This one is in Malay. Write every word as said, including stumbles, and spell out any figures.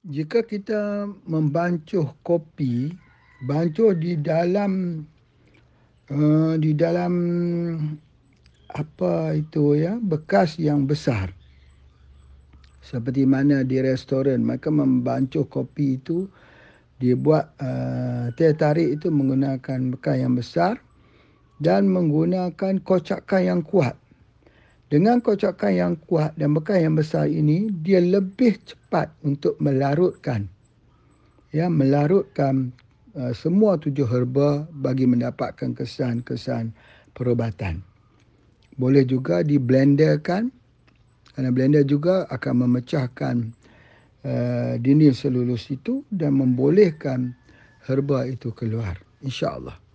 Jika kita membancuh kopi, bancuh di dalam uh, di dalam apa itu ya, bekas yang besar. Seperti mana di restoran, mereka membancuh kopi itu, dia buat uh, teh tarik itu menggunakan bekas yang besar dan menggunakan kocakan yang kuat. Dengan kocakan yang kuat dan bekas yang besar ini, dia lebih cepat untuk melarutkan ya melarutkan uh, semua tujuh herba bagi mendapatkan kesan-kesan perubatan. Boleh juga diblenderkan, kerana blender juga akan memecahkan uh, dinding selulus itu dan membolehkan herba itu keluar, insya-Allah.